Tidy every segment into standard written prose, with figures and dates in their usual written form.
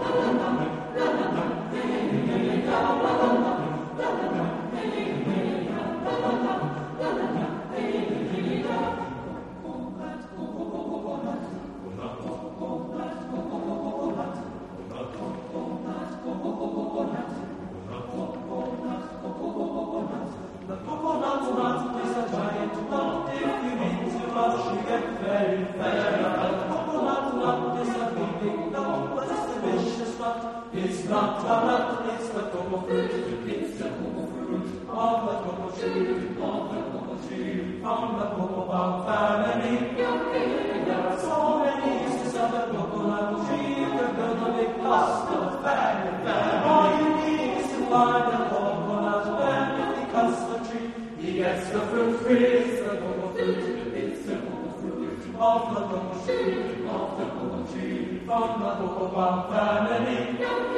It's not a nut, it's the cocoa fruit. It's the cocoa fruit of the cocoa tree, from the cocoa palm family. There are so many uses of the coconut tree. You can build a big house, a family. All you need is to find a coconut man. If he cuts the tree, he gets the fruit free. It's the cocoa fruit. It's the cocoa fruit of the cocoa tree, from the cocoa palm family.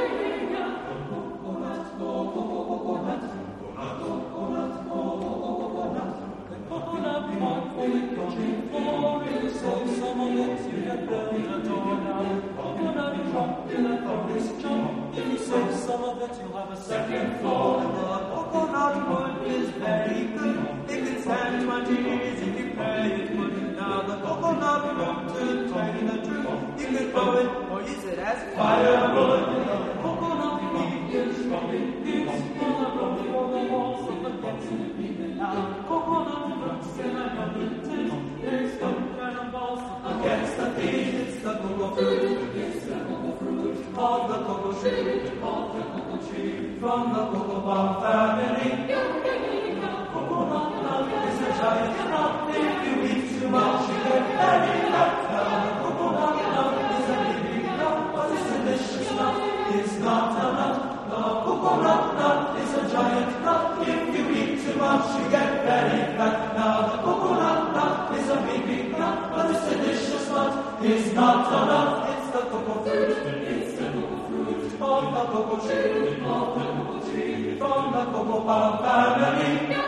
Some of it you'll have a second floor. The coconut wood is very good. It can stand 20 years if you pay it good. Now the coconut wood, to tell you the truth, you can grow it or use it as firewood. The coconut wood is strong. It's full of room for the walls of the pits in the evening. Now coconut wood, and I know it is. There's some kind of balls against the feet. It's the cocoa fruit. It's the cocoa fruit of the cocoa tree. From the cocoa palm family. Coconut nut is a giant nut. If you eat too much, you get very fat. Now the coconut nut is a big nut, but it's delicious nut. It's not a nut. The coconut nut is a giant nut. If you eat too much, you get very fat. Now the coconut nut is a big nut, but it's delicious nut. It's not a nut. It's the cocoa fruit. It's the cocoa fruit of the cocoa tree. From the cocoa palm family.